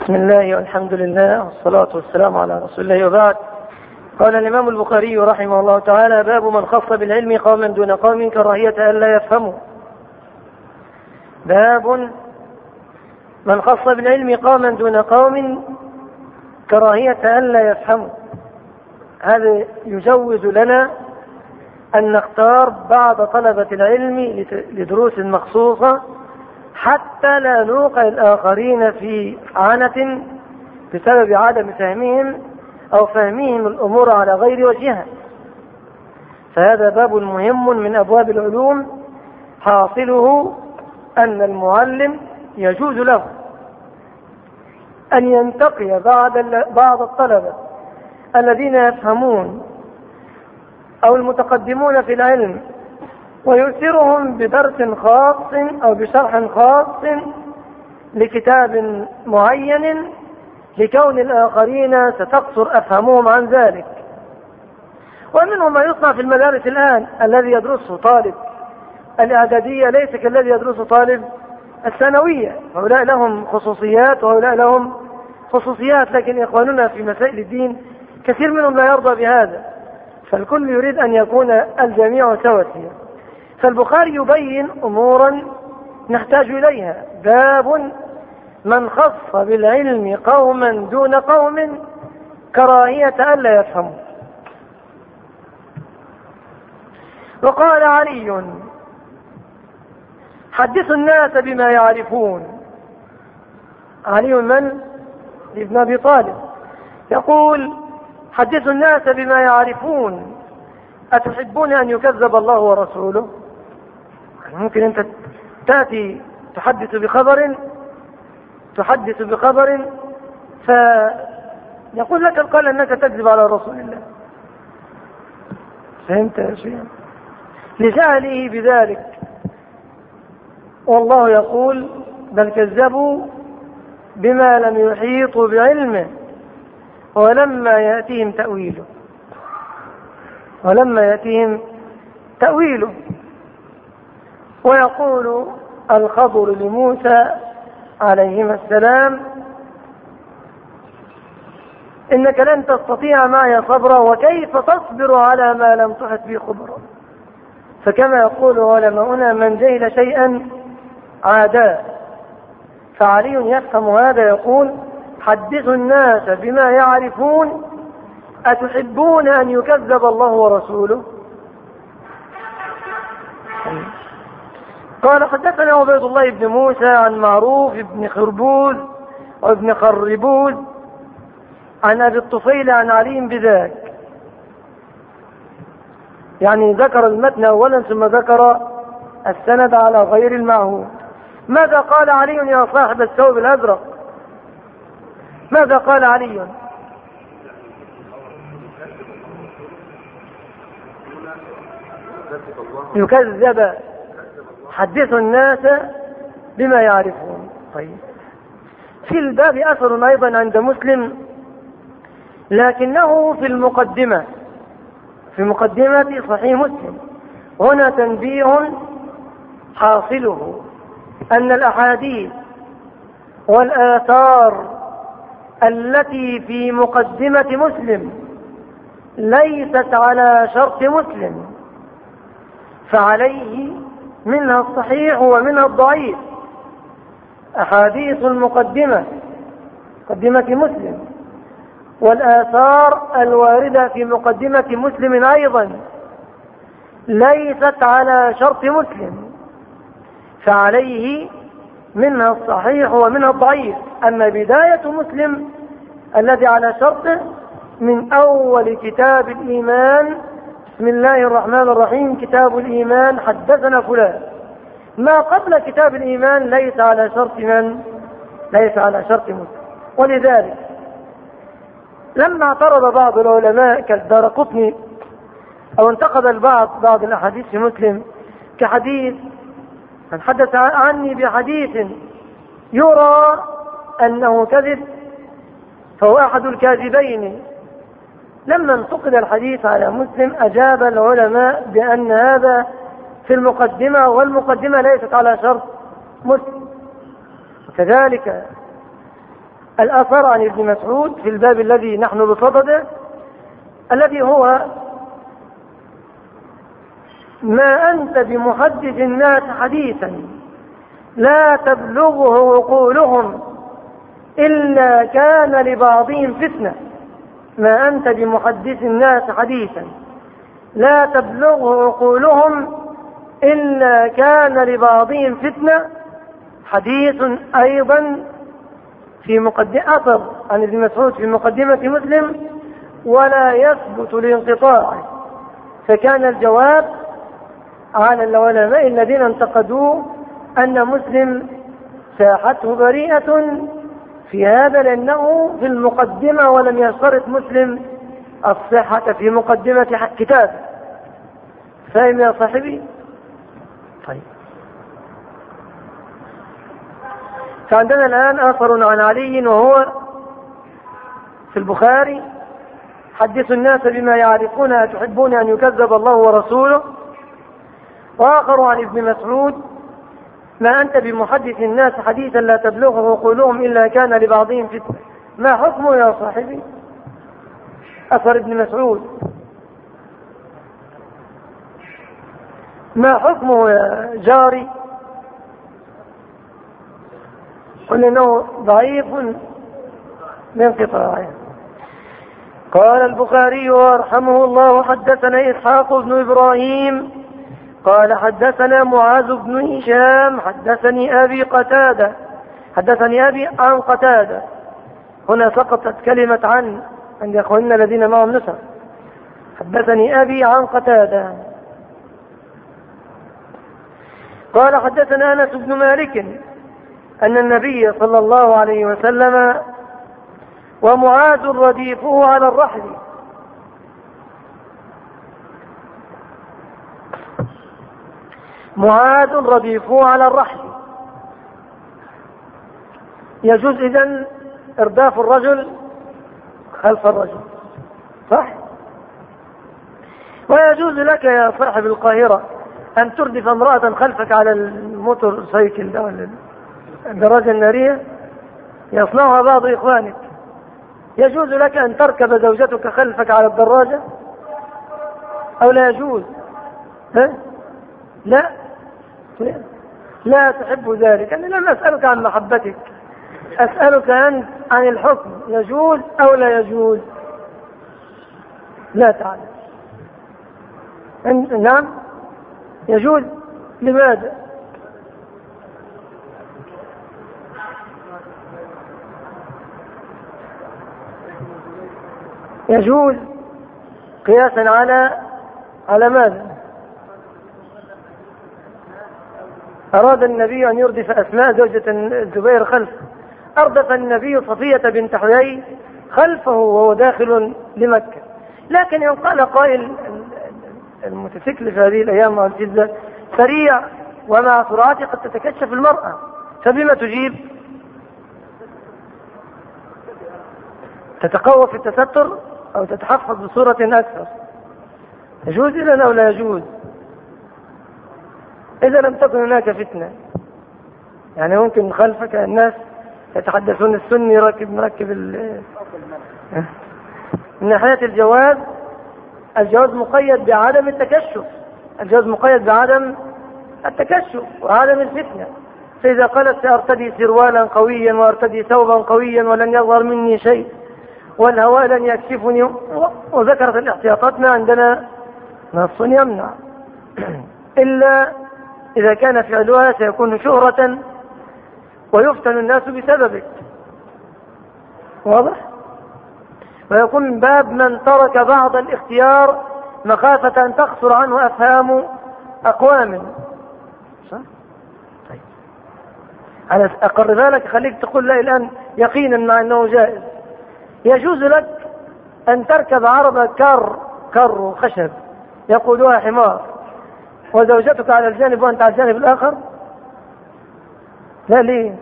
بسم الله والحمد لله والصلاة والسلام على رسول الله، وبعد. قال الإمام البخاري رحمه الله تعالى: باب من خص بالعلم قوما دون قوم كراهية ألا يفهموا. باب من خص بالعلم قوما دون قوم كراهية ألا يفهموا. هذا يجوز لنا أن نختار بعض طلبة العلم لدروس مخصوصة حتى لا نوقع الآخرين في عنة بسبب عدم فهمهم أو فهمهم الأمور على غير وجهها. فهذا باب مهم من أبواب العلوم، حاصله أن المعلم يجوز له أن ينتقي بعض الطلبة الذين يفهمون أو المتقدمون في العلم ويؤثرهم بدرس خاص أو بشرح خاص لكتاب معين لكون الآخرين ستقصر أفهمهم عن ذلك. ومنهم ما يصنع في المدارس الآن، الذي يدرسه طالب الإعدادية ليس كالذي يدرسه طالب الثانوية، هؤلاء لهم خصوصيات وهؤلاء لهم خصوصيات، لكن إخواننا في مسائل الدين كثير منهم لا يرضى بهذا، فالكل يريد أن يكون الجميع سواسية. فالبخاري يبين أمورا نحتاج إليها. باب من خص بالعلم قوما دون قوم كراهية ألا يفهموا. وقال علي: حدثوا الناس بما يعرفون. علي من؟ ابن أبي طالب يقول: حدثوا الناس بما يعرفون، أتحبون أن يكذب الله ورسوله؟ ممكن أنت تأتي تحدث بخبر فيقول لك القائل أنك تكذب على رسول الله. فهمت يا شيخ؟ لجهله بذلك. والله يقول: بل كذبوا بما لم يحيطوا بعلمه ولما يأتيهم تأويله. ويقول الخضر لموسى عليهما السلام: إنك لن تستطيع معي صبرا وكيف تصبر على ما لم تحط به خبرا. فكما يقول علماؤنا: من جهل شيئا عاداه. فعلي يفهم هذا، يقول: حدثوا الناس بما يعرفون، أتحبون أن يكذب الله ورسوله؟ قال: حدثنا عبيد الله بن موسى عن معروف بن خربوز وابن خربوز عن أبي الطفيل عن علي بذاك. يعني ذكر المتن أولا ثم ذكر السند على غير المعهود. ماذا قال علي يا صاحب الثوب الأزرق؟ ماذا قال علي؟ يكذب. حدثوا الناس بما يعرفون. طيب، في الباب أثر أيضا عند مسلم، لكنه في مقدمة صحيح مسلم. هنا تنبيه حاصله أن الأحاديث والآثار التي في مقدمة مسلم ليست على شرط مسلم، فعليه منها الصحيح ومنها الضعيف. أحاديث المقدمة، مقدمة مسلم، والآثار الواردة في مقدمة مسلم أيضا ليست على شرط مسلم، فعليه منها الصحيح ومنها الضعيف. أما بداية مسلم الذي على شرطه من أول كتاب الإيمان: بسم الله الرحمن الرحيم، كتاب الإيمان، حدثنا فلان. ما قبل كتاب الإيمان ليس على شرط من؟ ليس على شرط مسلم. ولذلك لما اعترض بعض العلماء كالدارقطني أو انتقد البعض بعض الأحاديث في مسلم، كحديث: من حدث عني بحديث يرى أنه كذب فهو أحد الكاذبين، لما انتقد الحديث على مسلم أجاب العلماء بأن هذا في المقدمة، والمقدمة ليست على شرط مسلم. كذلك الأثر عن ابن مسعود في الباب الذي نحن بصدده، الذي هو: ما أنت بمحدث الناس حديثا لا تبلغه عقولهم إلا كان لبعضهم فتنة. ما أنت بمحدث الناس حديثا لا تبلغه عقولهم إلا كان لبعضهم فتنة. حديث أيضا في مقدمة أثر عن ابن مسعود في مقدمة مسلم، ولا يثبت لانقطاعه. فكان الجواب على العلماء الذين انتقدوه أن مسلم ساحته بريئة في هذا، لأنه في المقدمة ولم يشترط مسلم الصحة في مقدمة كتابه. فاهم يا صاحبي؟ طيب، فعندنا الآن آثر عن علي وهو في البخاري: حدثوا الناس بما يعرفون أتحبون أن يكذب الله ورسوله. وآخر عن ابن مسعود: ما أنت بمحدث الناس حديثا لا تبلغه عقولهم إلا كان لبعضهم فتنة. ما حكمه يا صاحبي؟ أثر ابن مسعود ما حكمه يا جاري؟ قل إنه ضعيف بانقطاعه. قال البخاري ورحمه الله: حدثنا إسحاق بن إبراهيم قال حدثنا معاذ بن هشام حدثني أبي عن قتادة. هنا سقطت كلمة عن عند أخواننا الذين معهم نسخ. حدثني أبي عن قتادة قال حدثنا أنس بن مالك أن النبي صلى الله عليه وسلم ومعاذ رديفه على الرحل يجوز إذن إرداف الرجل خلف الرجل، صح؟ ويجوز لك يا صاحب القاهرة أن تردف امرأة خلفك على الموتور سايكل ده ولا الدراجة النارية يصنعها بعض إخوانك. يجوز لك أن تركب زوجتك خلفك على الدراجة أو لا يجوز؟ لا تحب ذلك. أنا لم أسألك عن محبتك، أسألك أنت عن الحكم، يجوز أو لا يجوز؟ لا تعلم. نعم يجوز. لماذا؟ يجوز قياسا على ماذا؟ أراد النبي أن يردف أسماء زوجة الزبير خلفه. أردف النبي صفية بنت حيي خلفه وهو داخل لمكة. لكن يوم قال قائل: الموتوسيكل في هذه الأيام مع الجزة سريع ومع سرعته قد تتكشف المرأة، فبما تجيب؟ تتقوى في التستر أو تتحفظ بصورة أكثر؟ يجوز إذن أو لا يجوز؟ إذا لم تكن هناك فتنة، يعني ممكن خلفك الناس يتحدثون السني مركب من ناحية الجواز مقيد بعدم التكشف، وعدم الفتنة. فإذا قالت: سأرتدي سروالا قويا وأرتدي ثوبا قويا ولن يظهر مني شيء والهواء لن يكشفني، وذكرت الاحتياطات، ما عندنا نص يمنع، إلا إذا كان فعلها سيكون شهرة ويفتن الناس بسببك، واضح؟ ويكون من باب من ترك بعض الاختيار مخافة أن تقصر عنه أفهام أقوام، صح؟ طيب، أنا أقر ذلك، خليك تقول لا الآن يقينا مع أنه جائز. يجوز لك أن تركب عربة كر خشب يقودها حمار وزوجتك على الجانب وأنت على الجانب الآخر؟ لا، ليه؟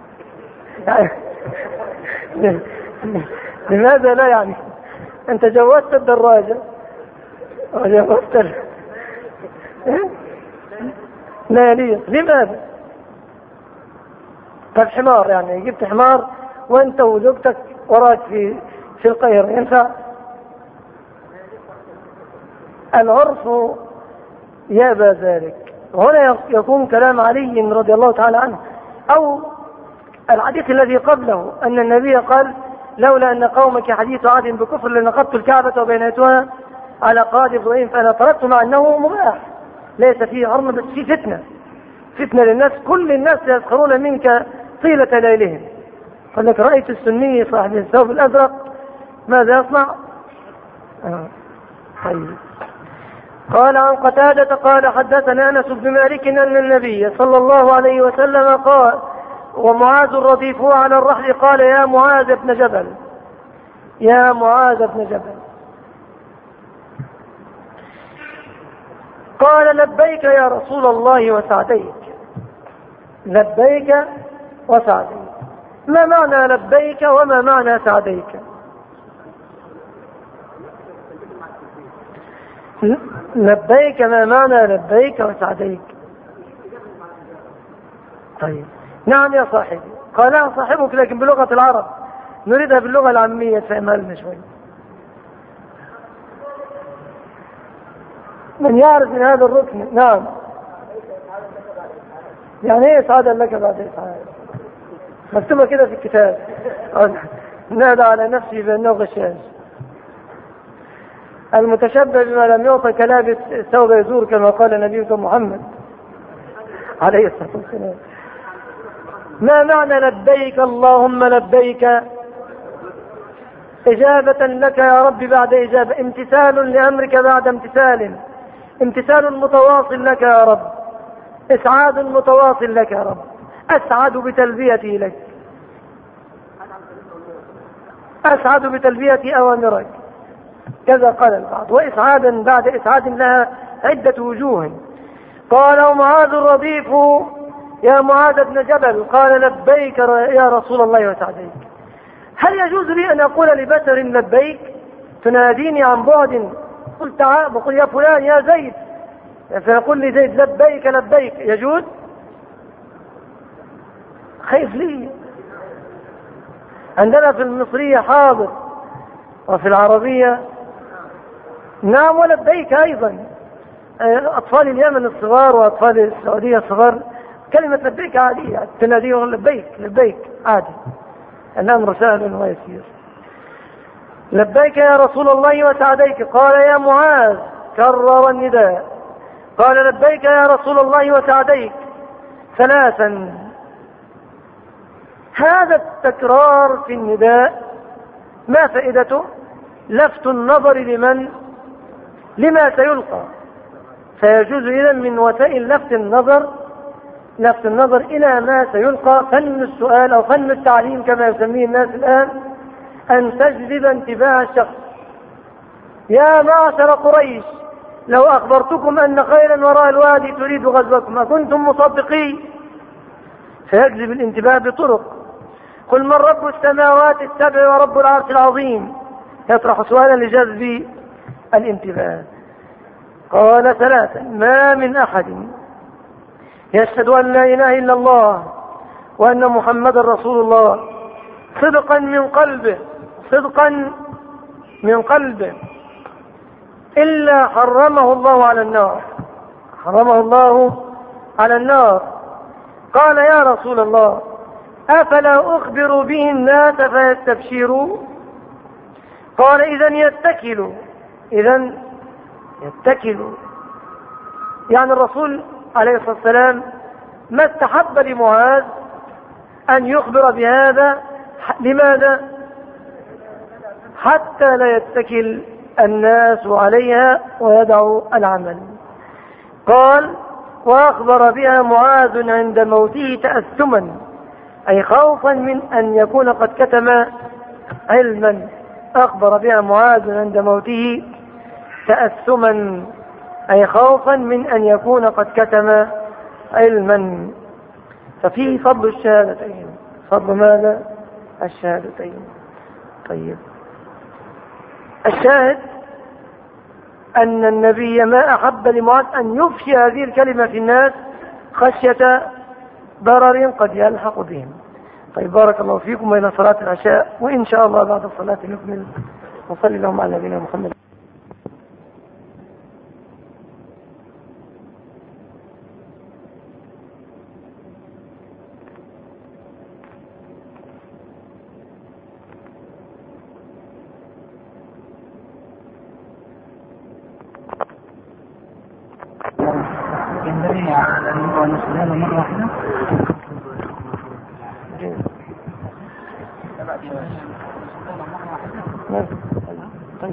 لماذا لا؟ يعني أنت جوزت الدراجة وجوزت لا يليق. لماذا؟ طيب حمار، يعني جبت حمار وانت وزوجتك وراك في القاهرة، ينفع؟ العرف يابى ذلك. هنا يكون كلام علي رضي الله تعالى عنه، أو الحديث الذي قبله أن النبي قال: لولا أن قومك حديث عهد بكفر لنقضت الكعبة وبينتها على قاعدة إبراهيم، فأنا تركت مع أنه مباح ليس فيه حرم، بس فيه فتنة للناس، كل الناس يسخرون منك طيلة ليلهم. قال لك: رأيت السني صاحب الثوب الأزرق ماذا يصنع؟ طيب. قال عن قتادة قال: حدثنا أنس بن مالك أن النبي صلى الله عليه وسلم قال ومعاذ رديفه على الرحل قال: يا معاذ بن جبل، يا معاذ بن جبل. قال: لبيك يا رسول الله وسعديك، لبيك وسعديك. ما معنى لبيك وما معنى سعديك؟ لبيك، ما معنى لبيك وسعديك؟ طيب، نعم يا صاحبي. قال: صاحبك لكن بلغة العرب، نريدها باللغة العامية تفهمها لنا شوي. من يعرف من هذا الركن؟ نعم. يعني ايه اسعادا لك بعد اسعاد؟ مكتوبة كده في الكتاب. نادى على نفسي بأنه غشاش. المتشبه بما لم يعطى كلابس ثوب يزور، كما قال نبيكم محمد عليه الصلاة والسلام. ما معنى لبيك اللهم لبيك؟ إجابة لك يا رب بعد إجابة، امتثال لأمرك بعد امتثال، امتثال متواصل لك يا رب، إسعاد متواصل لك يا رب، أسعد بتلبيتي لك، أسعد بتلبية أوامرك، كذا قال البعض. وإسعادا بعد إسعاد لها عدة وجوه. قال: ومعاذ الرديف يا معاذ بن جبل قال: لبيك يا رسول الله وسعديك. هل يجوز لي أن أقول لبشر لبيك؟ تناديني عن بعد، قل تعال، بقول يا فلان يا زيد، فيقول لي زيد لبيك لبيك، يجوز؟ خيف لي. عندنا في المصرية حاضر، وفي العربية نعم ولبيك أيضا. أطفال اليمن الصغار وأطفال السعودية الصغار كلمة لبيك عادية، تناديهم لبيك لبيك عادي، الأمر سهل ويسير. لبيك يا رسول الله وسعديك. قال: يا معاذ، كرر النداء. قال: لبيك يا رسول الله وسعديك ثلاثا. هذا التكرار في النداء ما فائدته؟ لفت النظر لما سيلقى. فيجوز إذن من وسائل لفت النظر إلى ما سيلقى فن السؤال أو فن التعليم كما يسميه الناس الآن، أن تجذب انتباه الشخص. يا معشر قريش، لو أخبرتكم أن خيلا وراء الوادي تريد غزوكم أكنتم مصدقين؟ فيجذب الانتباه بطرق. قل: من رب السماوات السبع ورب العرش العظيم؟ يطرح سؤالا لجذب الانتباه. قال: ثلاثا. ما من أحد يشهد أن لا إله إلا الله وأن محمد رسول الله صدقا من قلبه إلا حرمه الله على النار. قال: يا رسول الله، أفلا أخبر به الناس فيستبشروا؟ قال: إذن يتكلوا. يعني الرسول عليه الصلاة والسلام ما استحب لمعاذ أن يخبر بهذا. لماذا؟ حتى لا يتكل الناس عليها ويدعوا العمل. قال: وأخبر بها معاذ عند موته تأثما، أي خوفا من أن يكون قد كتم علما. أخبر بها معاذ عند موته تأثما، أي خوفا من أن يكون قد كتم علما. ففيه فضل الشهادتين. فضل ماذا؟ الشهادتين. طيب، الشاهد أن النبي ما أحب لمعاذ أن يفشي هذه الكلمة في الناس خشية ضرر قد يلحق بهم. طيب بارك الله فيكم إلى صلاة العشاء، وإن شاء الله بعد الصلاة نكمل. وصلي اللهم على نبينا محمد. ينبغي على المرأة أن يصلي مرة واحدة. طيب.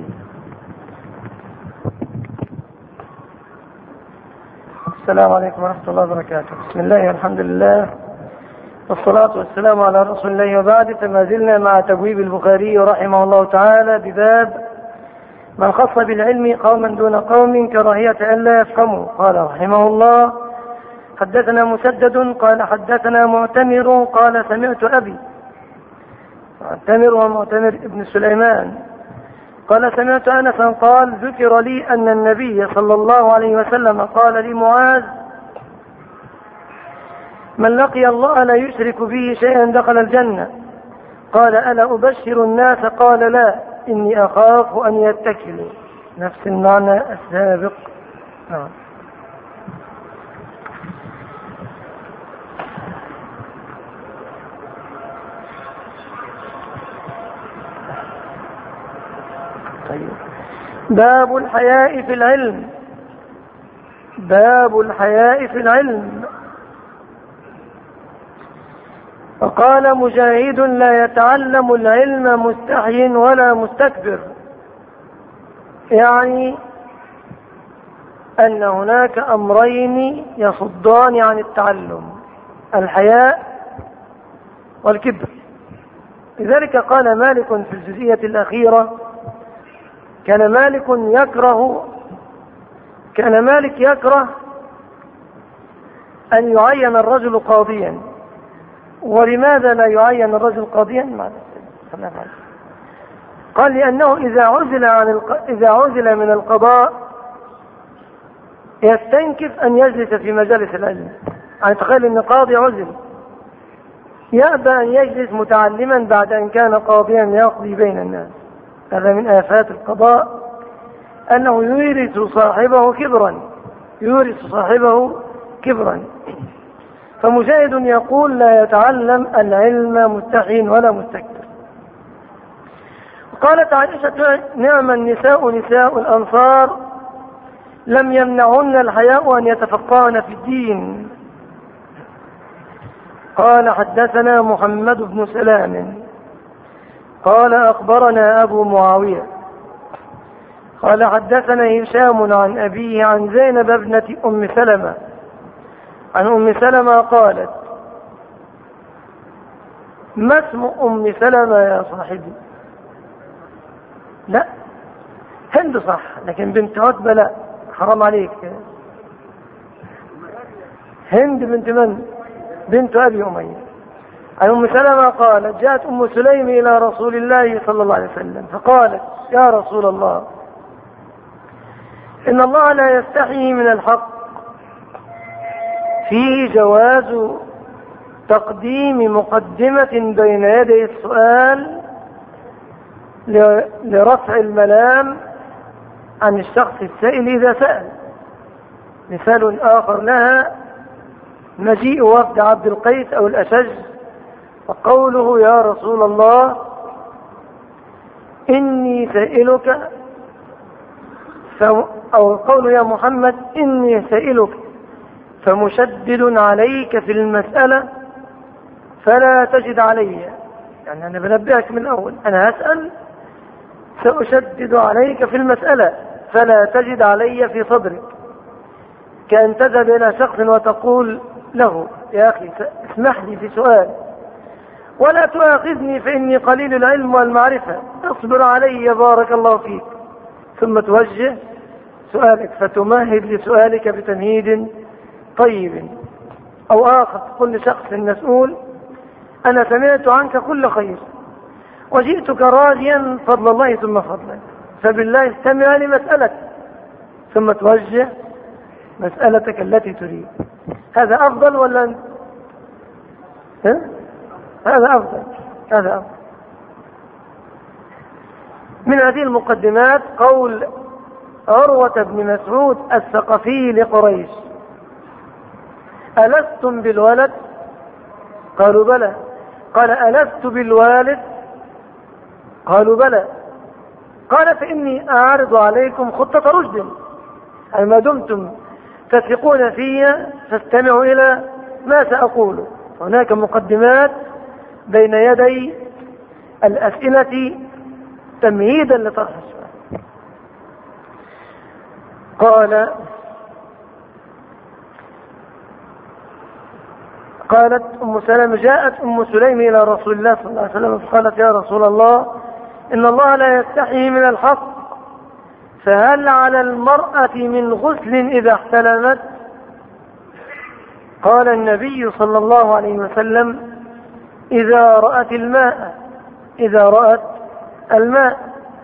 السلام عليكم ورحمة الله وبركاته. بسم الله والحمد لله والصلاة والسلام على رسول الله، وبعد. فما زلنا مع تبويب البخاري رحمه الله تعالى بباب من خص بالعلم قوما دون قوم كراهية ألا يفهموا. قال رحمه الله: حدثنا مسدد قال حدثنا معتمر قال سمعت أبي. معتمر ومعتمر ابن سليمان قال سمعت أنسا قال: ذكر لي أن النبي صلى الله عليه وسلم قال لمعاذ: من لقي الله لا يشرك به شيئا دخل الجنة. قال: ألا أبشر الناس؟ قال: لا، إني أخاف أن يتكلوا. نفس المعنى السابق. نعم. طيب. باب الحياء في العلم. باب الحياء في العلم. فقال مجاهد: لا يتعلم العلم مستحي ولا مستكبر، يعني أن هناك أمرين يصدان عن التعلم: الحياء والكبر. لذلك قال مالك في الجزئية الأخيرة: كان مالك يكره أن يعين الرجل قاضيا. ولماذا لا يعين الرجل قاضيا؟ قال: لأنه إذا عزل من القضاء يستنكف أن يجلس في مجالس العلم. يعني تخيل أن قاضي عزل، يأبى أن يجلس متعلما بعد أن كان قاضيا يقضي بين الناس. هذا من آفات القضاء، أنه يورث صاحبه كبرا. فمجاهد يقول: لا يتعلم العلم مستحي ولا مستكبر. قالت عائشة: نعم النساء نساء الأنصار لم يمنعهن الحياء أن يتفقهن في الدين. قال: حدثنا محمد بن سلام قال أخبرنا أبو معاوية قال حدثنا هشام عن أبيه عن زينب ابنة أم سلمة عن أم سلمة قالت: ما اسم أم سلمة يا صاحبي؟ لا، هند صح، لكن بنت عتبة لا، حرام عليك. هند بنت من؟ بنت أبي أمية. عن أم سلمة قالت: جاءت أم سليم إلى رسول الله صلى الله عليه وسلم فقالت: يا رسول الله، إن الله لا يستحي من الحق، فيه جواز تقديم مقدمة بين يدي السؤال لرفع الملام عن الشخص السائل إذا سأل. مثال آخر لها: مجيء وفد عبد القيس أو الأشج فقوله: يا رسول الله إني سائلك، أو قوله: يا محمد إني سائلك فمشدد عليك في المسألة فلا تجد علي. يعني أنا بنبهك من الأول، أنا هسأل سأشدد عليك في المسألة فلا تجد علي في صدرك. كأن تذهب إلى شخص وتقول له: يا أخي اسمح لي في سؤال ولا تؤاخذني فإني قليل العلم والمعرفة، اصبر علي بارك الله فيك. ثم توجه سؤالك فتمهد لسؤالك بتمهيد طيب. أو آخر تقول لشخص مسؤول: أنا سمعت عنك كل خير وجئتك راجيا فضل الله ثم فضلك، فبالله استمع لمسألتك، ثم توجه مسألتك التي تريد. هذا أفضل ولا هذا أفضل. من هذه المقدمات قول عروة بن مسعود الثقفي لقريش: ألستم بالولد؟ قالوا بلى. قال: ألست بالوالد؟ قالوا بلى. قال: فإني أعرض عليكم خطة رشد، أي ما دمتم تثقون في فاستمعوا إلى ما سأقوله. هناك مقدمات بين يدي الأسئلة تمهيدا لطرح السؤال. قالت أم سلمة: جاءت أم سليم إلى رسول الله صلى الله عليه وسلم فقالت: يا رسول الله، إن الله لا يستحي من الحق، فهل على المرأة من غسل إذا احتلمت؟ قال النبي صلى الله عليه وسلم: إذا رأت الماء،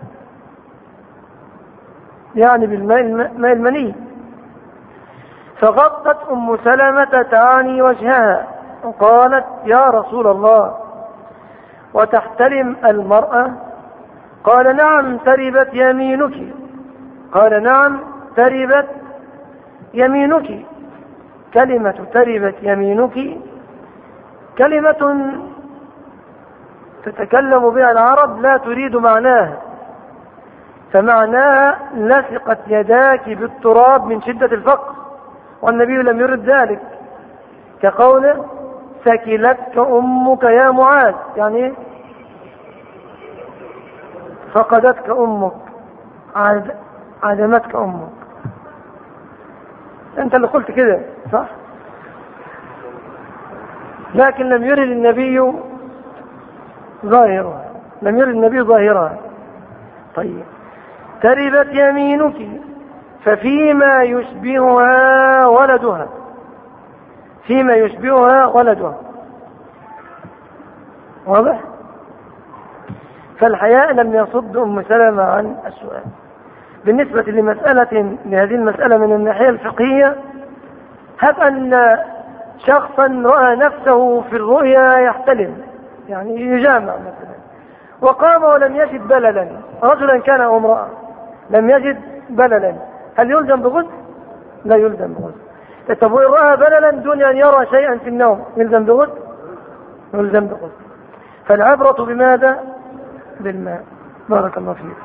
يعني بالماء المني. فغطت أم سلمة تعني وجهها وقالت: يا رسول الله، وتحتلم المرأة؟ قال: نعم تربت يمينك. قال: نعم تربت يمينك. كلمة تربت يمينك كلمة تتكلم بها العرب لا تريد معناها، فمعناها لصقت يداك بالتراب من شدة الفقر، والنبي لم يرد ذلك، كقوله: سكلتك أمك يا معاذ، يعني فقدتك أمك، عدمتك أمك. أنت اللي قلت كده صح؟ لكن لم يرد النبي ظاهرها. طيب، تربت يمينك، ففيما يشبهها ولدها. واضح؟ فالحياء لم يصد أم سلمة عن السؤال. بالنسبة لهذه المسألة من الناحية الفقهية، هب أن شخصا رأى نفسه في الرؤيا يحتلم، يعني يجامع مثلا، وقام ولم يجد بللا، رجلا كان أو امرأة لم يجد بللا، هل يلزم بغسل؟ لا يلزم بغسل. طب وإن رأى بللا دون أن يرى شيئا في النوم يلزم بغسل؟ يلزم بغسل. فالعبرة بماذا؟ بالماء. بارك الله فيك.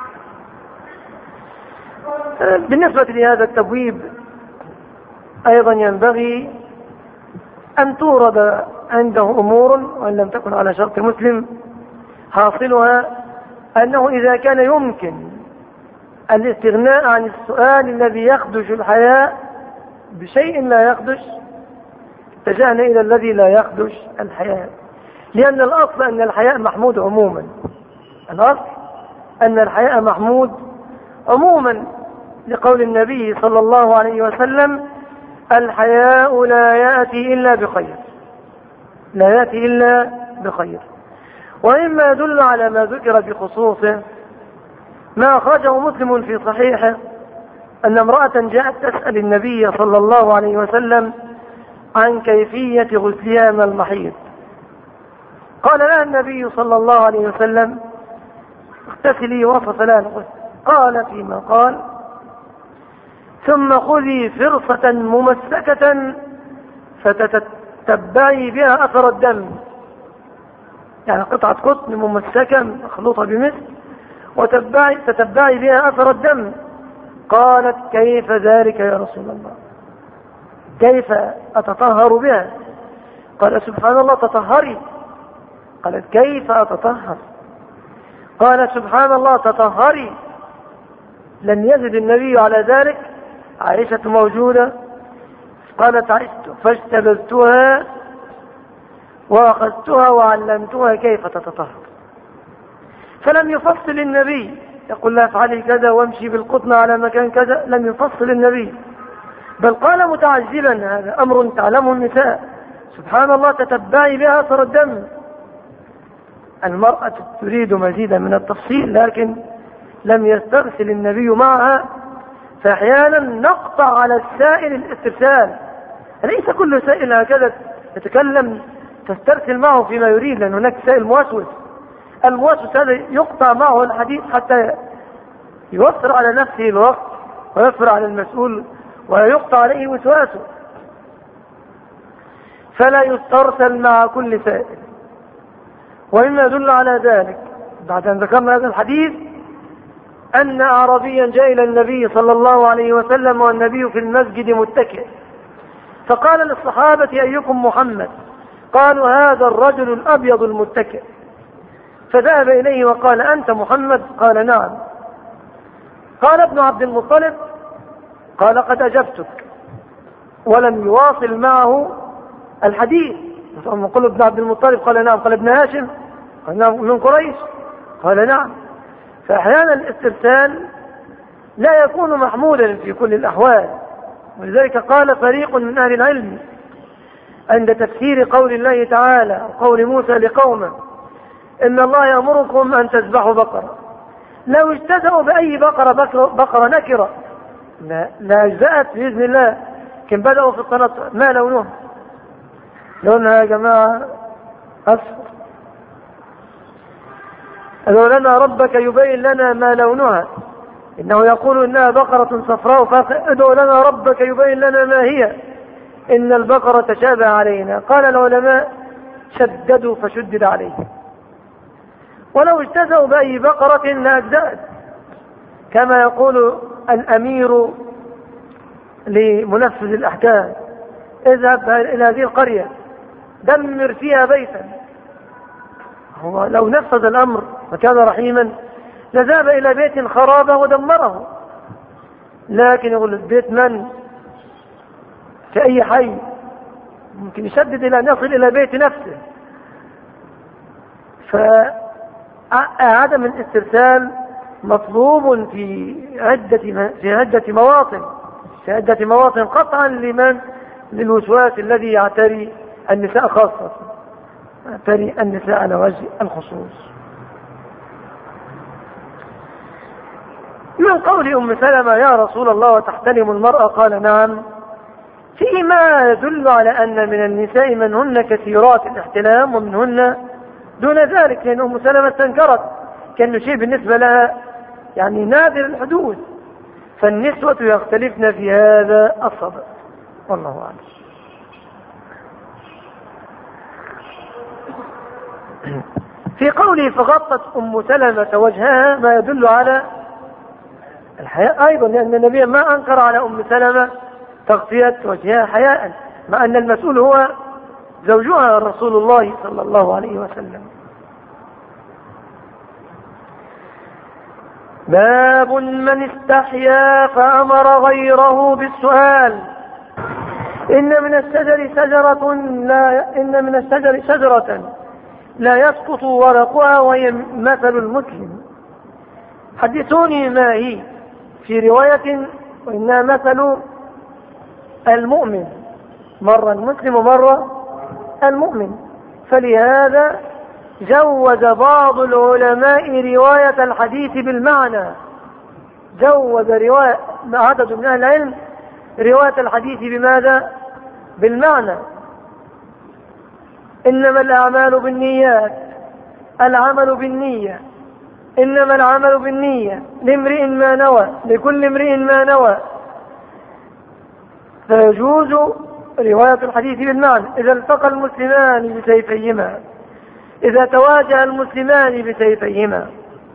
بالنسبة لهذا التبويب أيضا ينبغي أن تورد عنده أمور، وإن لم تكن على شرط مسلم، حاصلها أنه إذا كان يمكن الاستغناء عن السؤال الذي يخدش الحياء بشيء لا يخدش، اتجهنا إلى الذي لا يخدش الحياء، لأن الأصل أن الحياء محمود عموما. لقول النبي صلى الله عليه وسلم: الحياء لا يأتي إلا بخير. ومما يدل على ما ذكر بخصوصه ما أخرجه مسلم في صحيحه أن امرأة جاءت تسأل النبي صلى الله عليه وسلم عن كيفية غسلها من المحيض. قال لها النبي صلى الله عليه وسلم: اغتسلي، وصف لها الغسل. قال فيما قال: ثم خذي فرصة ممسكة فتتبعي بها أثر الدم، يعني قطعة قطن ممسكة مخلوطة بمسك وتتبعي بها أثر الدم. قالت: كيف ذلك يا رسول الله؟ كيف أتطهر بها؟ قال: سبحان الله، تطهري. قالت: كيف أتطهر؟ قال: سبحان الله، تطهري. لم يزد النبي على ذلك. عائشة موجودة، قالت عائشة: فاجتبذتها وأخذتها وعلمتها كيف تتطهر. فلم يفصل النبي يقول لها افعلي كذا وامشي بالقطن على مكان كذا، لم يفصل النبي، بل قال متعجبا: هذا أمر تعلمه النساء، سبحان الله، تتبعي بها أثر الدم. المرأة تريد مزيدا من التفصيل، لكن لم يسترسل النبي معها. فأحيانا نقطع على السائل الاسترسال، ليس كل سائل هكذا يتكلم تسترسل معه فيما يريد، لأن هناك سائل موسوس. الموسوس هذا يقطع معه الحديث حتى يوفر على نفسه الوقت ويوفر على المسؤول ويقطع عليه وسواسه. فلا يسترسل مع كل سائل. ومما يدل على ذلك بعد أن ذكرنا هذا الحديث أن أعرابيا جاء إلى النبي صلى الله عليه وسلم والنبي في المسجد متكئ، فقال للصحابة: أيكم محمد؟ قالوا: هذا الرجل الأبيض المتكئ. فذهب إليه وقال: أنت محمد؟ قال: نعم. قال ابن عبد المطلب: قال: قد أجبتك. ولم يواصل معه الحديث. قال ابن عبد المطلب: قال: نعم. قال: ابن هاشم؟ قال: نعم. من قريش؟ قال: نعم. فأحيانا الاسترسال لا يكون محمودا في كل الأحوال. ولذلك قال فريق من أهل العلم عند تفسير قول الله تعالى قول موسى لقومه: إن الله يأمركم أن تذبحوا بقرة. لو اجتزأوا بأي بقرة نكرة لا أجزأت بإذن الله. كم بدأوا في التنطع. ما لونها؟ لونها يا جماعة أصفر. ادعو لنا ربك يبين لنا ما لونها، إنه يقول إنها بقرة صفراء، فادعو لنا ربك يبين لنا ما هي، إن البقرة تشابه علينا. قال العلماء: شددوا فشدد عليهم. ولو اجتزأوا بأي بقرة لأجزأت، كما يقول الأمير لمنفذ الأحكام: اذهب إلى هذه القرية دمر فيها بيتا. هو لو نفذ الأمر وكان رحيما لذهب إلى بيت خرابه ودمره، لكن يقول البيت من في أي حي ممكن يشدد إلى أن يصل إلى بيت نفسه. فعدم الاسترسال مطلوب في عدة مواطن قطعا للوسواس الذي يعتري النساء خاصة، يعتري النساء على وجه الخصوص. من قول أم سلمة: يا رسول الله وتحتلم المرأة؟ قال: نعم. فيما يدل على أن من النساء منهن كثيرات الاحتلام ومنهن دون ذلك، لأن أم سلمة استنكرت، كان شيء بالنسبة لها يعني نادر الحدوث. فالنسوة يختلفن في هذا الصدد، والله أعلم. في قوله فغطت أم سلمة وجهها ما يدل على الحياء أيضا، لأن النبي ما أنكر على أم سلمة تغطية وجهها حياء، مع أن المسؤول هو زوجها رسول الله صلى الله عليه وسلم. باب من استحيا فأمر غيره بالسؤال. إن من الشجر شجرة لا يسقط ورقها وهي مثل المسلم. حدثوني ما هي. في رواية: وإنها مثل المؤمن، مرة المسلم ومرة المؤمن. فلهذا جوز بعض العلماء رواية الحديث بالمعنى، جوز عدد من أهل العلم رواية الحديث بماذا؟ بالمعنى. إنما الأعمال بالنيات، العمل بالنية، إنما العمل بالنية، لامرئ ما نوى، لكل امرئ ما نوى. فيجوز رواية الحديث بالمعنى. إذا التقى المسلمان بسيفيهما، إذا تواجه المسلمان بسيفيهما،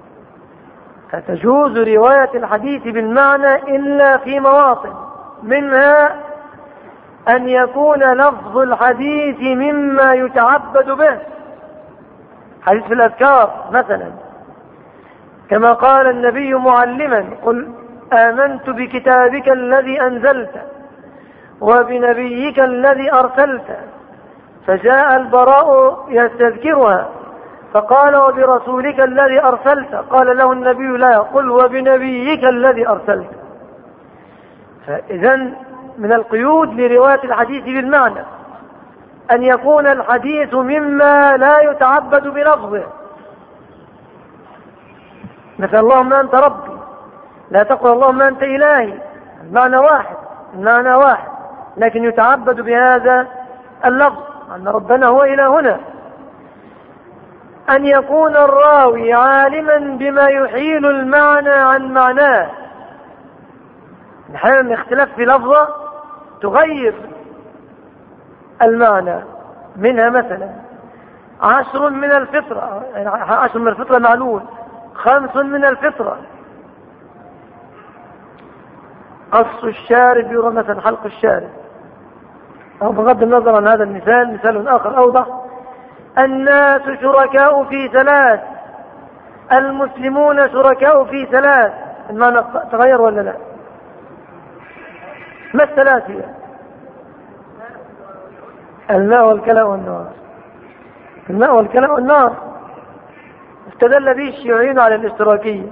فتجوز رواية الحديث بالمعنى إلا في مواطن، منها أن يكون لفظ الحديث مما يتعبد به، حديث في الأذكار مثلا، كما قال النبي معلما: قل آمنت بكتابك الذي أنزلت وبنبيك الذي أرسلت. فجاء البراء يستذكرها فقال: وبرسولك الذي أرسلت. قال له النبي: لا، قل وبنبيك الذي أرسلت. فإذا من القيود لرواية الحديث بالمعنى أن يكون الحديث مما لا يتعبد بلفظه، مثل اللهم أنت ربي، لا تقل اللهم أنت إلهي، المعنى واحد، لكن يتعبد بهذا اللفظ. أن ربنا هو إلهنا، أن يكون الراوي عالما بما يحيل المعنى عن معناه. أحيانا اختلاف في لفظة تغير المعنى، منها مثلا 10 من الفطرة، 10 من الفطرة معلول، 5 من الفطرة. قص الشارب يرى مثلا حلق الشارب، أو بغض النظر عن هذا المثال مثال آخر أوضح. الناس شركاء في 3، المسلمون شركاء في 3. المعنى تغير ولا لا؟ ما الثلاث هي؟ الماء والكلاء والنار. الماء والكلاء والنار استدل به الشيوعيين على الاشتراكية.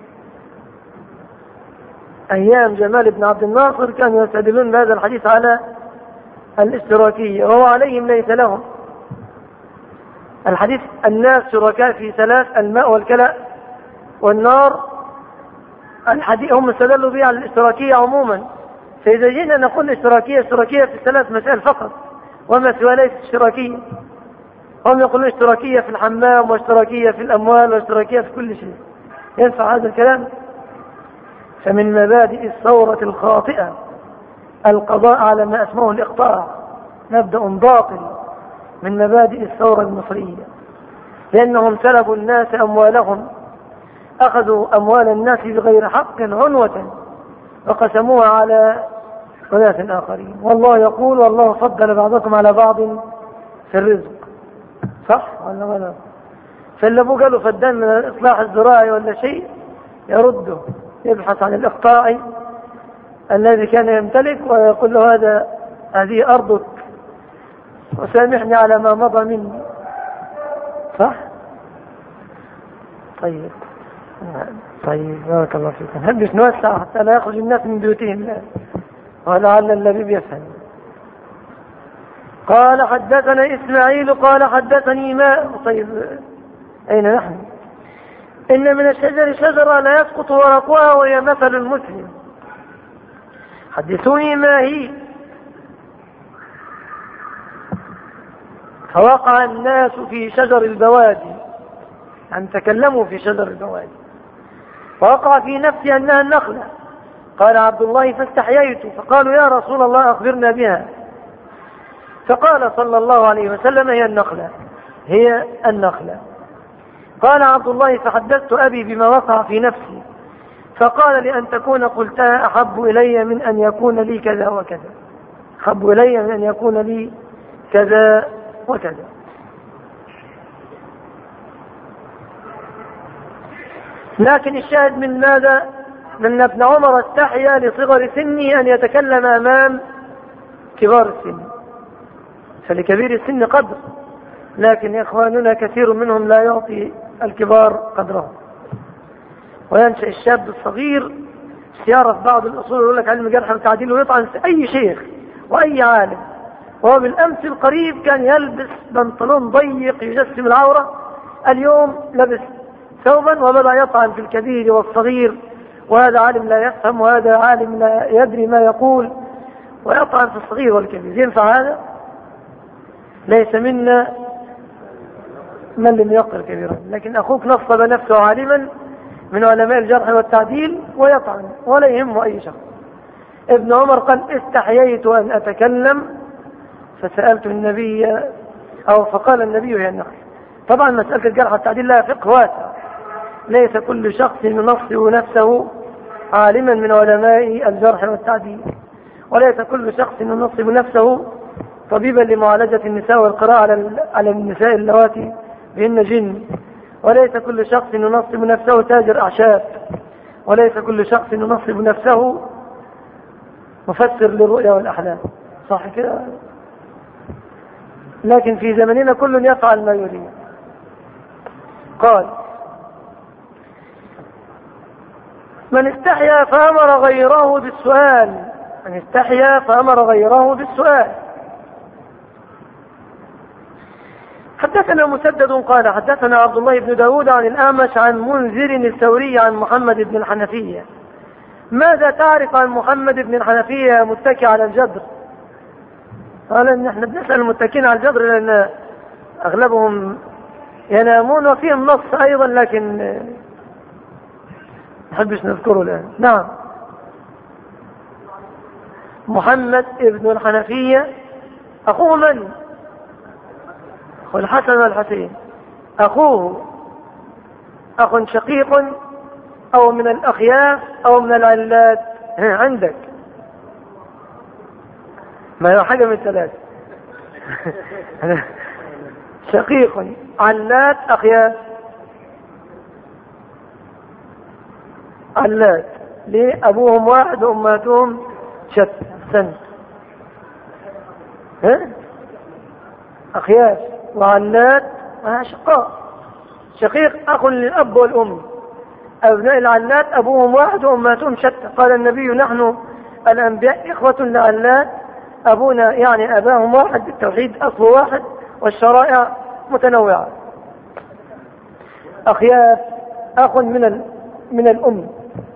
أيام جمال بن عبد الناصر كانوا يستدلون بهذا الحديث على الاشتراكية، وهو عليهم ليس لهم. الحديث الناس شركاء في 3، الماء والكلاء والنار، الحديث هم استدلوا به على الاشتراكية عموما. فإذا جئنا نقول اشتراكية في 3 مسائل فقط، وما سوى ليس اشتراكية. هم يقولون اشتراكية في الحمام، واشتراكية في الأموال، واشتراكية في كل شيء. ينفع هذا الكلام؟ فمن مبادئ الثورة الخاطئة القضاء على ما اسمه الإقطاع، مبدأ باطل من مبادئ الثورة المصرية، لأنهم سلبوا الناس أموالهم، أخذوا أموال الناس بغير حق عنوة وقسموها على أناس آخرين. والله يقول والله فضل بعضكم على بعض في الرزق، صح ولا غلط؟ فاللي أبوه قالوا فدان من الإصلاح الزراعي ولا شيء يرده، يبحث عن الإقطاعي الذي كان يمتلك ويقول له هذه أرضك وسامحني على ما مضى مني، صح؟ طيب بارك الله فيكم. هبش نوسع حتى لا يخرج الناس من بيوتهم الآن، ولعل اللبيب يفهم. قال حدثنا إسماعيل قال حدثني ماء. طيب أين نحن؟ إن من الشجر شجرة لا يسقط ورقها وهي مثل المسلم. حدثوني ما هي. فوقع الناس في شجر البوادي، يعني تكلموا في شجر البوادي، فوقع في نفسي أنها النخلة. قال عبد الله فاستحييت، فقالوا يا رسول الله أخبرنا بها. فقال صلى الله عليه وسلم هي النخلة. قال عبد الله فحدثت أبي بما وقع في نفسي، فقال لأن تكون قلتها أحب إلي من أن يكون لي كذا وكذا، أحب إلي من أن يكون لي كذا وكذا. لكن الشاهد من ماذا؟ من ابن عمر استحيا لصغر سنه أن يتكلم أمام كبار السن، فلكبير السن قدر، لكن إخواننا كثير منهم لا يعطي الكبار قدرهم، وينشأ الشاب الصغير يعرف بعض الأصول يقول لك علم الجرح والتعديل ويطعن أي شيخ وأي عالم. وهو بالأمس القريب كان يلبس بنطلون ضيق يجسم العورة، اليوم لبس ثوبا وبدأ يطعن في الكبير والصغير، وهذا عالم لا يفهم وهذا عالم لا يدري ما يقول، ويطعن في الصغير والكبير. ينفع هذا؟ ليس منا من لم يقر كبيرا. لكن أخوك نصب نفسه عالما من علماء الجرح والتعديل ويطعن ولا يهمه أي شخص. ابن عمر قال استحييت أن أتكلم فسألت النبي فقال النبي هي النخل. طبعا مسألة الجرح والتعديل لها فقه واسع، ليس كل شخص ينصب نفسه عالما من علماء الجرح والتعديل، وليس كل شخص ينصب نفسه طبيبا لمعالجة النساء والقراءة على النساء اللواتي بهن جن، وليس كل شخص ينصب نفسه تاجر أعشاب، وليس كل شخص ينصب نفسه مفسر للرؤيا والأحلام، صح كده؟ لكن في زمننا كل يفعل ما يريد. قال من استحيا فأمر غيره بالسؤال، من استحيا فأمر غيره بالسؤال. حدثنا مسدد قال حدثنا عبد الله بن داود عن الأعمش عن منذر الثوري عن محمد بن الحنفية. ماذا تعرف عن محمد بن الحنفية متكئ على الجدر؟ قال ان احنا بنسأل المتكين على الجدر لان اغلبهم ينامون وفيهم نص ايضا لكن نحبش نذكره الان. نعم. محمد ابن الحنفية اخوه من؟ اخو الحسن والحسين. اخوه اخ شقيق او من الاخياف او من العلات عندك ما هو حاجة من ثلاثة شقيق علات أخياف. علات ليه؟ أبوهم واحد وأمهاتهم شتى. سنة أخياف وعلات شقاء. شقيق أخ للأب والأم. أبناء العلات أبوهم واحد وأمهاتهم شتى. قال النبي نحن الأنبياء إخوة لعلات أبونا يعني أباهم واحد بالتوحيد أصل واحد والشرائع متنوعة. أخياف أخ من الأم.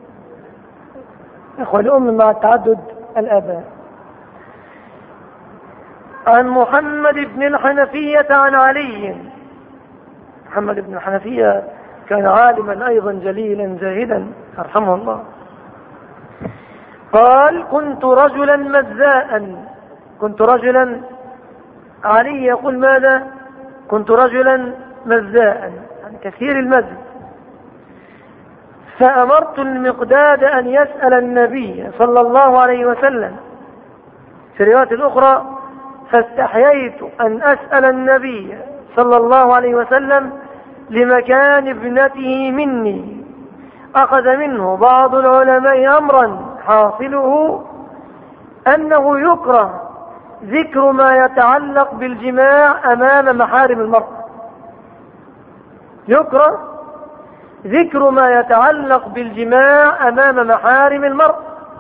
إخوة الأم مع تعدد الآباء. عن محمد بن الحنفية عن علي. محمد بن الحنفية كان عالما أيضا جليلا زاهدا أرحمه الله. قال كنت رجلا مزاء. كنت رجلا. علي يقول ماذا؟ كنت رجلا مزاء يعني كثير المزي. فأمرت المقداد أن يسأل النبي صلى الله عليه وسلم. في رواية الأخرى فاستحييت أن أسأل النبي صلى الله عليه وسلم لمكان ابنته مني. أخذ منه بعض العلماء أمرا حاصله أنه يكره ذكر ما يتعلق بالجماع أمام محارم المرأة. يكره ذكر ما يتعلق بالجماع أمام محارم المرأة.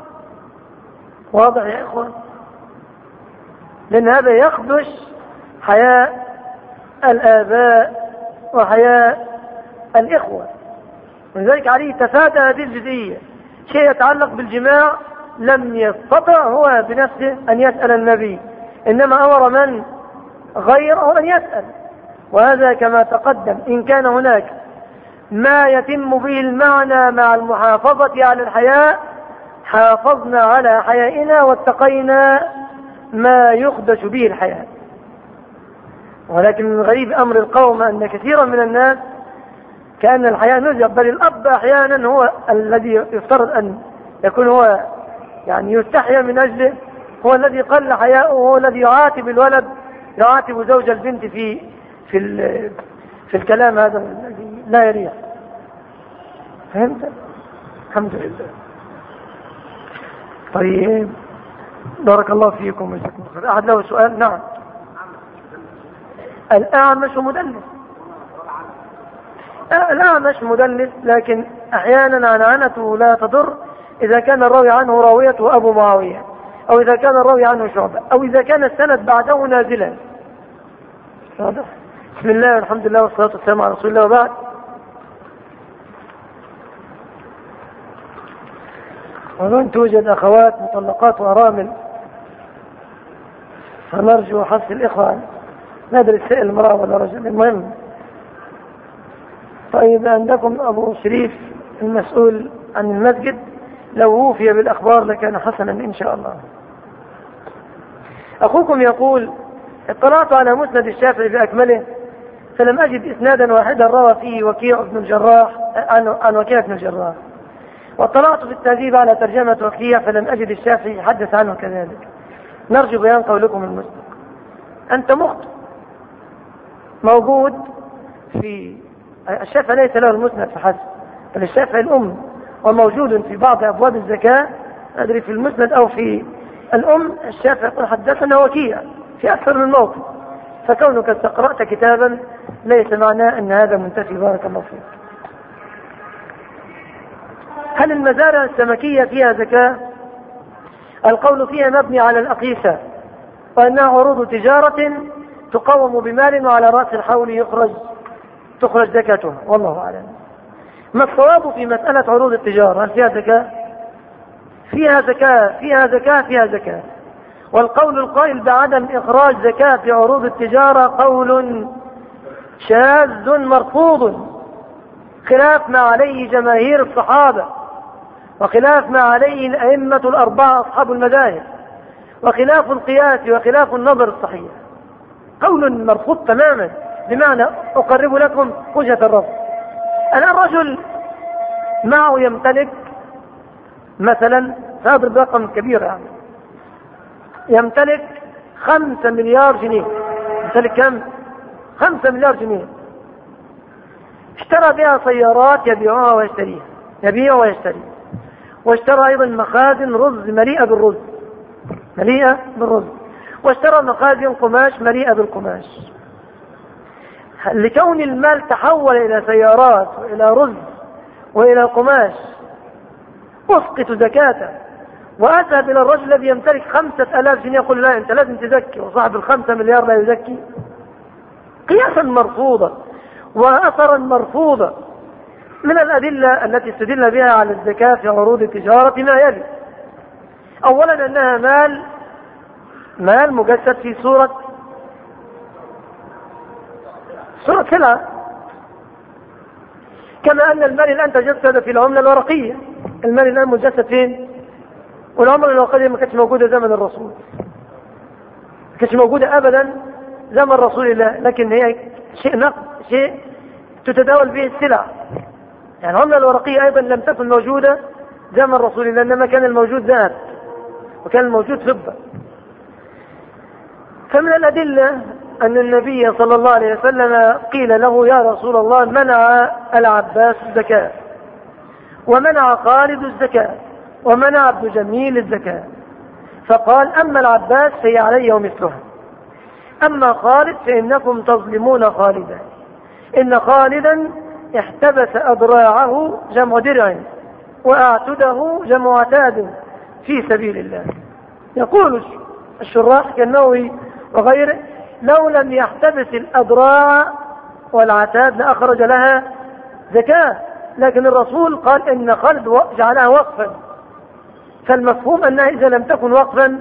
واضح يا إخوان؟ لأن هذا يخدش حياء الآباء وحياء الإخوة. ولذلك عليه تفادى هذه الجزئية. شيء يتعلق بالجماع لم يستطع هو بنفسه أن يسأل النبي، إنما أمر من غيره أن يسأل. وهذا كما تقدم إن كان هناك ما يتم به المعنى مع المحافظة على الحياء حافظنا على حيائنا واتقينا ما يخدش به الحياء. ولكن من غريب أمر القوم أن كثيرا من الناس كأن الحياء نزع، بل الأب أحيانا هو الذي يفترض أن يكون هو يعني يستحيا من أجله، هو الذي قل حياؤه، هو الذي يعاتب الولد، يعاتب زوج البنت في الكلام هذا الذي لا يريح. فهمت؟ الحمد لله. طيب بارك الله فيكم وجزاكم الله خير. أحد له سؤال؟ نعم. الأعمش مدلس. الأعمش مدلس، لكن أحيانا عنعنته لا تضر إذا كان الراوي عنه راويته أبو معاوية، أو إذا كان الراوي عنه شعبة، أو إذا كان السند بعده نازلا. واضح؟ بسم الله والحمد لله والصلاة والسلام على رسول الله وبعد. ومن توجد أخوات مطلقات وأرامل فنرجو حث الإخوة ندري سائل المرأة ولا رجل. المهم طيب عندكم أبو شريف المسؤول عن المسجد لو وفي بالأخبار لكان حسنا إن شاء الله. أخوكم يقول اطلعت على مسند الشافعي بأكمله فلم أجد إسنادا واحدا روى فيه وكيع بن الجراح عن وكيع بن الجراح، واطلعت في التهذيب على ترجمة وكيع فلم أجد الشافعي يحدث عنه كذلك. نرجو بيان قولكم المسلم. أنت مخطئ. موجود في الشافعي ليس له المسند فحسب، بل الشافعي الأم، وموجود في بعض أبواب الزكاة أدري في المسند أو في الأم. الشافعي قد حدثنا وكيع في أكثر من موقف، فكونك استقرأت كتابا ليس معناه أن هذا منتفي. بارك الله فيك. هل المزارع السمكية فيها زكاة؟ القول فيها مبني على الأقيسة، وأنها عروض تجارة تقوم بمال وعلى رأس الحول تخرج زكاتها، والله أعلم. ما الصواب في مسألة عروض التجارة؟ هل فيها زكاة؟ فيها زكاة، فيها زكاة، فيها زكاة. والقول القائل بعدم إخراج زكاة في عروض التجارة قول شاذ مرفوض، خلاف ما عليه جماهير الصحابة، وخلاف ما عليه الأئمة الأربعة أصحاب المذاهب، وخلاف القياس وخلاف النظر الصحيح. قول مرفوض تماما، بمعنى أقرب لكم وجهة الرفض. الآن رجل معه يمتلك مثلا، سأضرب رقم كبير يعني، يمتلك 5 مليار جنيه. يمتلك كم؟ 5 مليار جنيه. اشترى بها سيارات يبيعها ويشتريها، يبيع ويشتري، واشترى أيضا مخازن رز مليئة بالرز، مليئة بالرز، واشترى مخازن قماش مليئة بالقماش. لكون المال تحول إلى سيارات وإلى رز وإلى قماش أسقط زكاته، وأذهب إلى الرجل الذي يمتلك 5000 جنيه يقول لا أنت لازم تزكي، وصاحب 5 مليار لا يزكي. قياسا مرفوضا وأثرا مرفوضا. من الأدلة التي استدل بها على الزكاة في عروض التجارة ما يلي: أولا أنها مال مجسد في صورة سلعة، كما أن المال الآن تجسد في العملة الورقية. المال الآن مجسد فين؟ والعملة الورقية ما كانتش موجودة زمن الرسول، ما كانتش موجودة أبدا زمن رسول الله، لكن هي شيء تتداول به السلع. يعني العملة الورقية أيضا لم تكن موجودة زمن رسول الله، إنما كان الموجود ذهب وكان الموجود فضة. فمن الأدلة أن النبي صلى الله عليه وسلم قيل له يا رسول الله منع العباس الزكاة، ومنع خالد الزكاة، ومنع ابن جميل الزكاة، فقال أما العباس فهي علي ومثلها، أما خالد فإنكم تظلمون خالدا، إن خالدا احتبس أذراعه جمع درع وأعتده جمع عتاد في سبيل الله. يقول الشراح كالنووي وغيره لو لم يحتبس الأذراع والعتاد لأخرج لها زكاة، لكن الرسول قال إن خالد جعلها وقفا، فالمفهوم أنها إذا لم تكن وقفا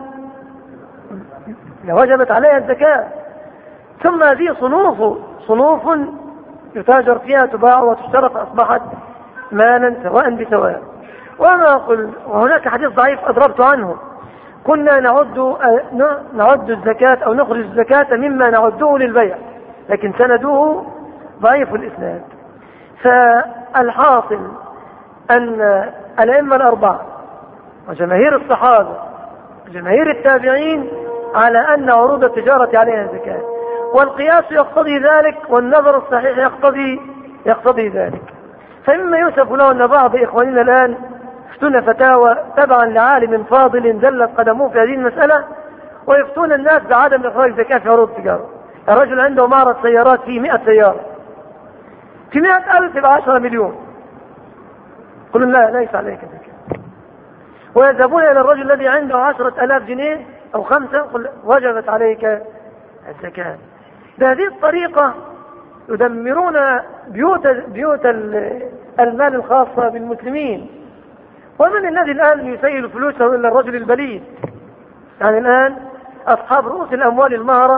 لوجبت عليها الزكاة. ثم هذه صنوف يتاجر فيها، تباع وتشترى، فأصبحت مالا سواء بسواء. وهناك حديث ضعيف أضربت عنه، كنا نعد الزكاة أو نخرج الزكاة مما نعده للبيع، لكن سنده ضعيف الإسناد. فالحاصل أن الأئمة الأربعة وجماهير الصحابة وجماهير التابعين على أن عروض التجارة عليها زكاة، والقياس يقتضي ذلك، والنظر الصحيح يقتضي ذلك. فمما يؤسف له أن بعض إخواننا الآن يفتون فتاوى تبعا لعالم فاضل ذلت قدموه في هذه المسألة، ويفتون الناس بعدم إخراج زكاة في عروض التجارة. الرجل عنده معرض سيارات فيه 100 سيارة، في 100,000 يبقى 10 مليون، قلوا لا ليس عليك زكاة. ويذهبون إلى الرجل الذي عنده 10,000 جنيه أو 5، قل وجبت عليك الزكاة. بهذه الطريقة يدمرون بيوت المال الخاصة بالمسلمين. ومن الذي الآن يسيل فلوسه إلا الرجل البليد؟ يعني الآن أصحاب رؤوس الأموال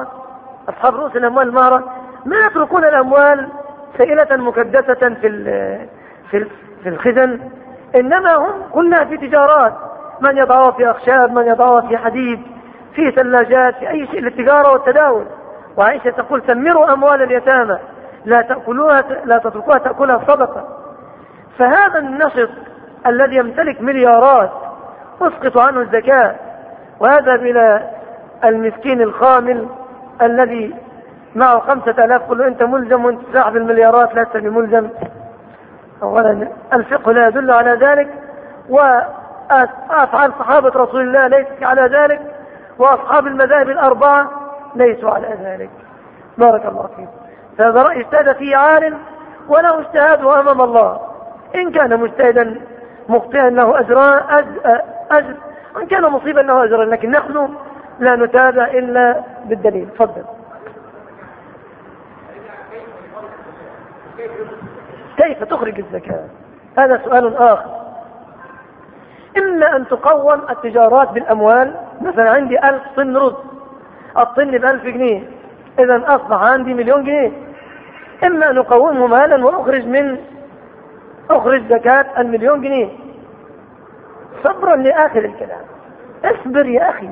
المهرة ما يتركون الأموال سائلة مكدسة في الخزن، إنما هم كلها في تجارات، من يضعها في أخشاب، من يضعها في حديد، في ثلاجات، في أي شيء للتجارة والتداول. وعائشة تقول سمروا أموال اليتامى لا تتركوها تأكلها الصدقة. فهذا النشط الذي يمتلك مليارات اسقط عنه الزكاة، وهذا إلى المسكين الخامل الذي معه 5000 قل له أنت ملزم وانت صاحب المليارات لست بملزم. أولا الفقه لا يدل على ذلك، وأفعال صحابة رسول الله ليست على ذلك، وأصحاب المذاهب الأربعة ليسوا على ذلك. بارك الله فيك. فهذا رأي اجتهد فيه عالم وله اجتهاده أمام الله، إن كان مجتهدا مخطئا له أجر، وإن كان مصيبا له أجر، لكن نحن لا نتابع إلا بالدليل. تفضل. كيف تخرج الزكاة؟ هذا سؤال آخر. إما أن تقوم التجارات بالأموال، مثلا عندي 1000 طن رز، الطن ب1000 جنيه، إذا أصبح عندي 1,000,000 جنيه. إما أن أقومه مالا وأخرج زكاة 1,000,000 جنيه. صبرا لآخر الكلام، اصبر يا أخي.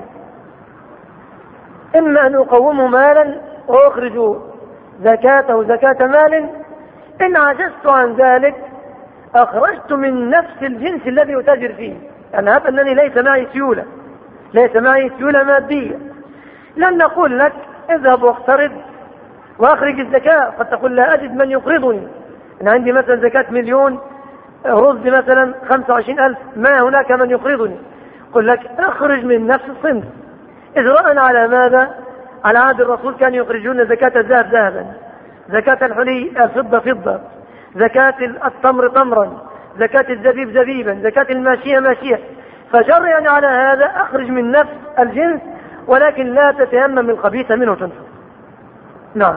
إما أن أقومه مالا وأخرج زكاته زكاة مال، إن عجزت عن ذلك أخرجت من نفس الجنس الذي أتاجر فيه. يعني هذا أنني ليس معي سيولة مادية. لن نقول لك اذهب واقترض وأخرج الزكاة، قد تقول لا أجد من يقرضني، أنا عندي مثلا زكاة 1,000,000 رز مثلا 25,000، ما هناك من يقرضني. قل لك أخرج من نفس الصنف. إجراء على ماذا؟ على عهد الرسول كانوا يخرجون زكاة الذهب ذهبا، زكاة الفضة فضة، زكاة التمر تمرا، زكاة الزبيب زبيبا، زكاة الماشية ماشية. فجريا على هذا أخرج من نفس الجنس، ولكن لا تتيمم الخبيث منه تنفق. نعم.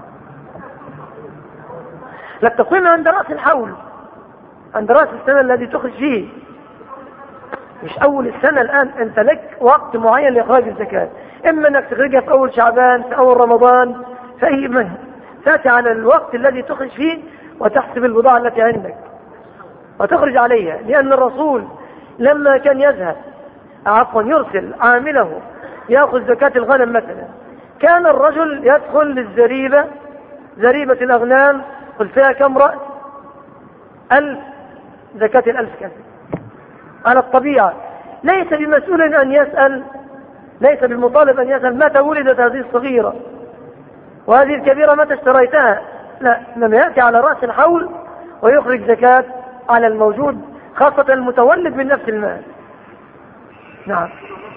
لا تقوم عند رأس الحول، عند رأس السنة الذي تخرج فيه، مش أول السنة. الآن أنت لك وقت معين لإخراج الزكاة، إما أنك تخرجها في أول شعبان، في أول رمضان، في أي منه، تأتي على الوقت الذي تخرج فيه وتحسب البضاعة التي عندك وتخرج عليها. لأن الرسول لما كان يرسل عامله يأخذ زكاة الغنم مثلا، كان الرجل يدخل للزريبة، زريبة الأغنام، قل فيها كم رأس؟ 1000، زكاة 1000 كذا. على الطبيعة ليس بمسؤول أن يسأل، ليس بالمطالب أن يسأل متى ولدت هذه الصغيرة وهذه الكبيرة متى اشتريتها. لا، لما يأتي على رأس الحول ويخرج زكاة على الموجود، خاصة المتولد من نفس المال. نعم.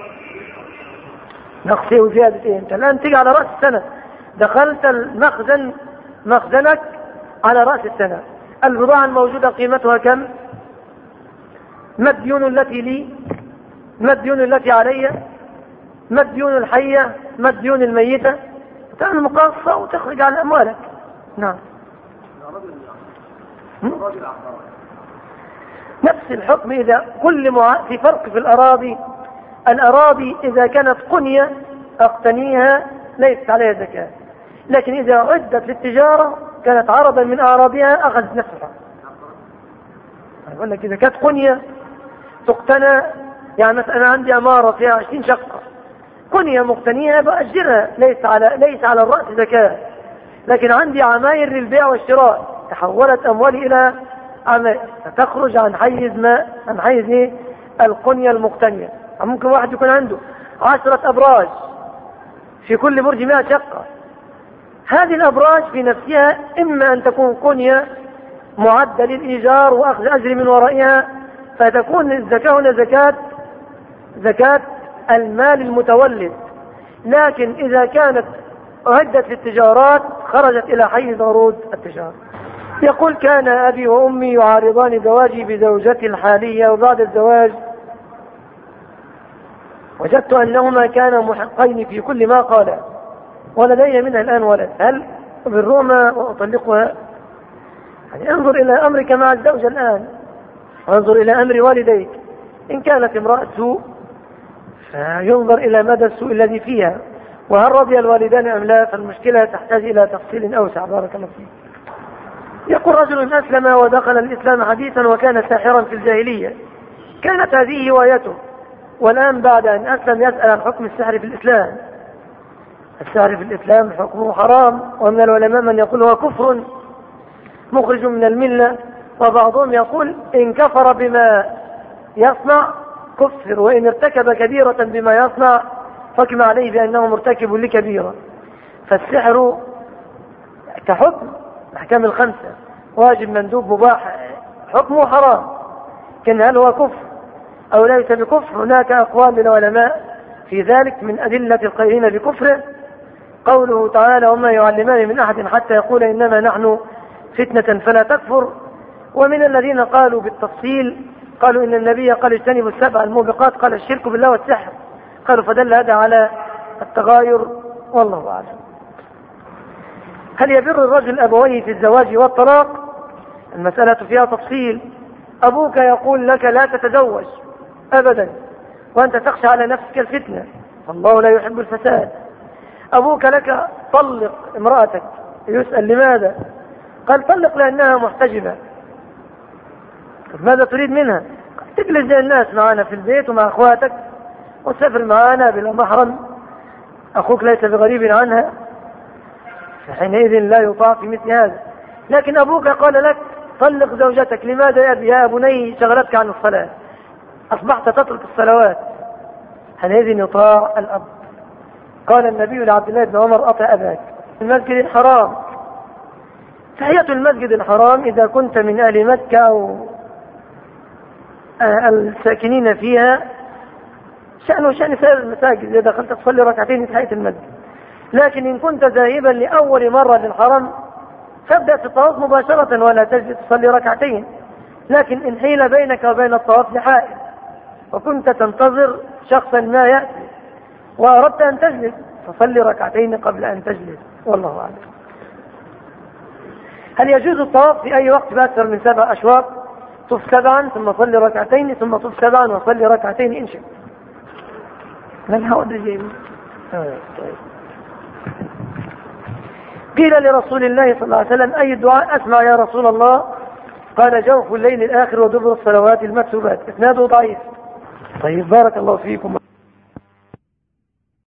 نقصه وزيادة إيه؟ أنت الآن تيجي على رأس السنة، دخلت المخزن، مخزنك على رأس السنة، البضاعة الموجودة قيمتها كم؟ ما الديون التي لي؟ ما الديون التي علي؟ ما الديون الحية؟ ما الديون الميتة؟ تعمل مقاصة وتخرج على أموالك. نعم. نفس الحكم. إذا في فرق في الأراضي. الأراضي إذا كانت قنية أقتنيها ليست عليها زكاة، لكن إذا عدت للتجارة كانت عرضا من أعراضها أخذت نفسها. أقول لك إذا كانت قنية تقتنى، يعني مثلا أنا عندي عمارة فيها 20 شقة، قنية مقتنيها بأجرها، ليس على الرأس زكاة. لكن عندي عماير للبيع والشراء، تحولت أموالي إلى عماير، فتخرج عن حيز القنية المقتنية. ممكن واحد يكون عنده 10 أبراج، في كل برج 100 شقة. هذه الأبراج في نفسها إما أن تكون قنية معدة للإيجار وأخذ أجر من ورائها، فتكون الزكاة هنا زكاة المال المتولد. لكن إذا كانت أعدت في التجارات خرجت إلى حيز عروض التجارة. يقول كان أبي وأمي يعارضان زواجي بزوجتي الحالية، وبعد الزواج وجدت أنهما كانا محقين في كل ما قالا، ولدي منها الآن ولد، هل أبرهما وأطلقها؟ يعني انظر إلى أمرك مع الزوجة الآن، وانظر إلى أمر والديك. إن كانت امرأة سوء فينظر إلى مدى السوء الذي فيها، وهل رضي الوالدان أم لا، فالمشكلة تحتاج إلى تفصيل أوسع. بارك الله فيك. يقول رجل أسلم ودخل الإسلام حديثا وكان ساحرا في الجاهلية، كانت هذه هوايته، والآن بعد أن أسلم يسأل عن حكم السحر في الإسلام. السحر في الإسلام حكمه حرام، ومن العلماء من يقول هو كفر مخرج من الملة، وبعضهم يقول إن كفر بما يصنع كفر، وإن ارتكب كبيرة بما يصنع حكم عليه بأنه مرتكب لكبيرة. فالسحر كحكم الأحكام الخمسة، واجب مندوب مباح، حكمه حرام. كان هل هو كفر أو ليس بكفر؟ هناك أقوال للعلماء في ذلك. من أدلة القائلين بكفره قوله تعالى وما يعلمان من أحد حتى يقول إنما نحن فتنة فلا تكفر. ومن الذين قالوا بالتفصيل قالوا إن النبي قال اجتنبوا السبع الموبقات، قال الشرك بالله والسحر، قالوا فدل هذا على التغاير، والله أعلم. هل يبر الرجل أبويه في الزواج والطلاق؟ المسألة فيها تفصيل. أبوك يقول لك لا تتزوج أبدا، وأنت تخشى على نفسك الفتنة، الله لا يحب الفساد. أبوك لك طلق امرأتك، يسأل لماذا؟ قال طلق لأنها محتجبة. ماذا تريد منها؟ تجلس زي الناس معنا في البيت ومع أخواتك وتسافر معنا بلا محرم، أخوك ليس بغريب عنها، فحينئذ لا يطاع في مثل هذا. لكن أبوك قال لك طلق زوجتك، لماذا يا بني؟ شغلتك عن الصلاة، أصبحت تترك الصلوات، حينئذ يطاع الأب. قال النبي لعبد الله بن عمر أطع أباك. المسجد الحرام، تحية المسجد الحرام إذا كنت من أهل مكة أو الساكنين فيها شأنه شأن سائر المساجد، إذا دخلت تصلي ركعتين تحية المسجد. لكن إن كنت ذاهبا لأول مرة للحرم فابدأ في الطواف مباشرة ولا تجلس تصلي ركعتين. لكن إن حيل بينك وبين الطواف لحائل وكنت تنتظر شخصا ما يأتي وأردت أن تجلس فصلي ركعتين قبل أن تجلس، والله أعلم. هل يجوز الطواف في أي وقت بأكثر من 7 أشواط؟ طف 7 ثم صلي ركعتين ثم طف 7 وصلي ركعتين إن شئت. من هو الرجيم؟ قيل لرسول الله صلى الله عليه وسلم أي الدعاء أسمع يا رسول الله؟ قال جوف الليل الآخر ودبر الصلوات المكتوبات. إسناده ضعيف. طيب، بارك الله فيكم.